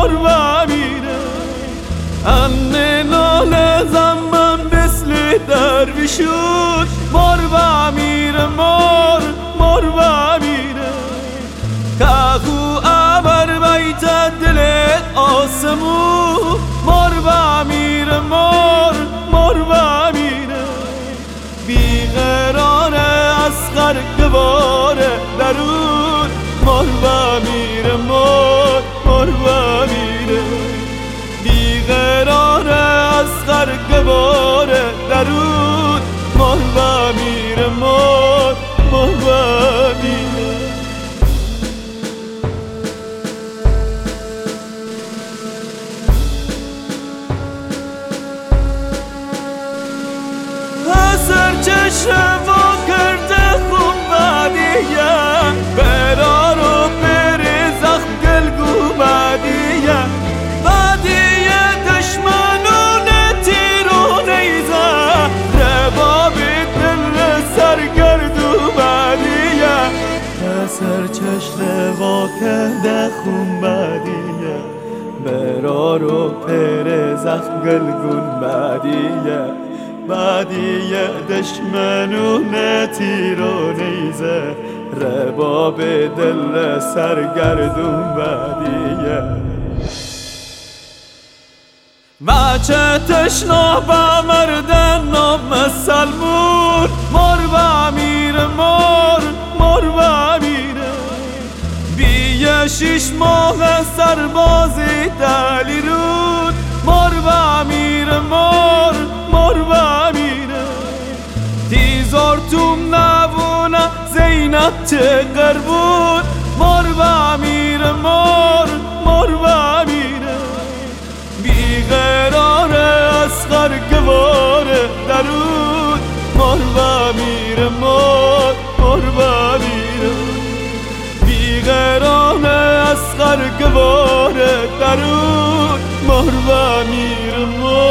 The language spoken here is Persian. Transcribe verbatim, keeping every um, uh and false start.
مر و میره. انه ناله زمان مثل درویشون مر و میره، مر مر و میره. کاخو ابر بیت دل آسمون مر و میره، مر مر و میره. بیقرار اصغر گوار درون مر و میره، مر مر و میره. بیقرار اصغر گوار درون مر و میره، مر مر و میره. سر چشم وا کرده خون بدیه، برا رو پر زخم گلگو بدیه. بدیه دشمنون تیر و نیزه، رباب دل سرگردو بدیه. سر چشم وا کرده خون بدیه، برا رو پر زخم گلگون بدیه. بدیه دشمنون تیر و نیزه، رباب دل سرگردون بدیه. بچه تشنا به مردن نام سلمون مر و میره، مر مر و میره. بیه شیش ماه سربازی دلیرون مر و میره، مر مر و میره. تیزار توم نبونه زینب چه قربون مر و میره، مر مر و میره. بیقرار اصغر گوار درون مر و میره، مر مر و میره. بیقرار اصغر گوار درون مر و میره، مر